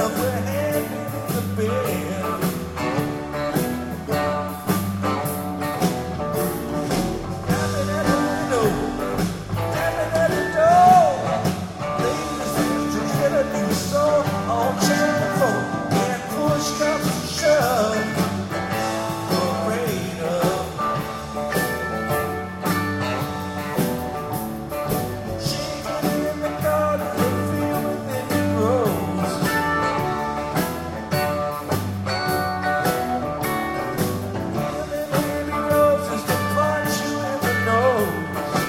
up her hand in the bed. Tapping at the window, tapping at the door. Ladies and gentlemen, you saw all channel 4. And push comes to shove. Afraid of. Shaking in the garden and feeling that it grows. Feeling baby roses to punch you in the nose.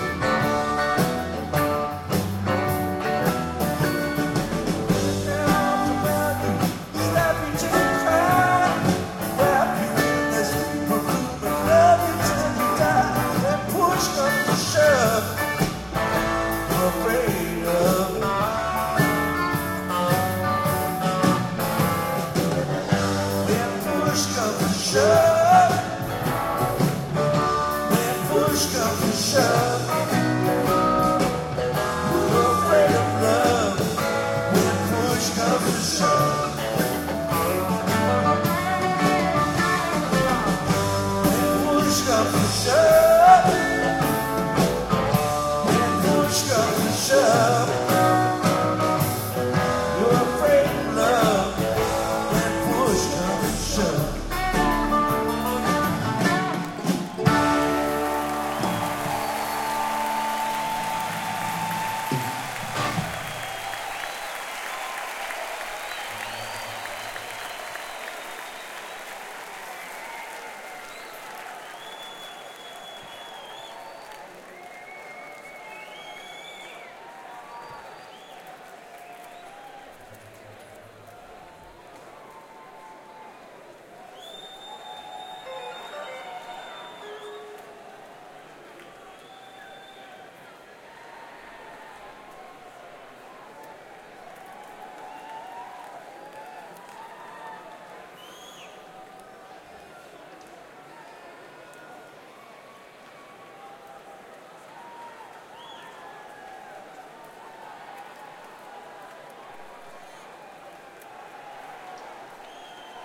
Put their arms around you, slap you till you cry, wrap you in their sleep perfume and love you till you die. When push comes to shove, afraid of. When push comes to shove, when push comes to shove, you're afraid of love. When push comes to shove, when push comes to shove, when push comes to shove, you're afraid of love. When push comes to shove.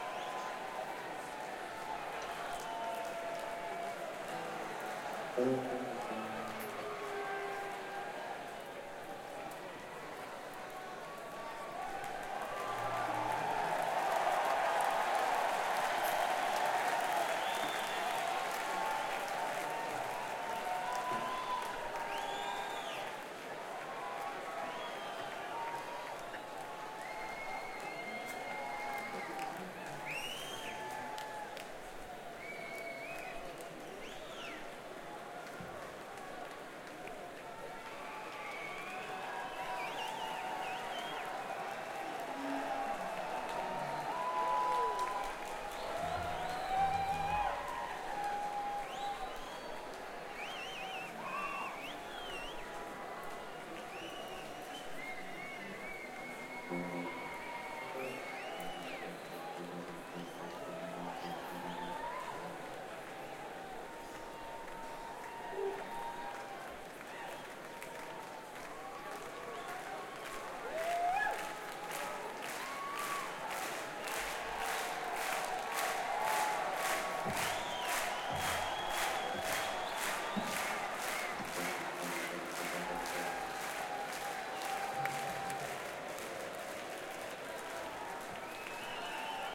Thank you.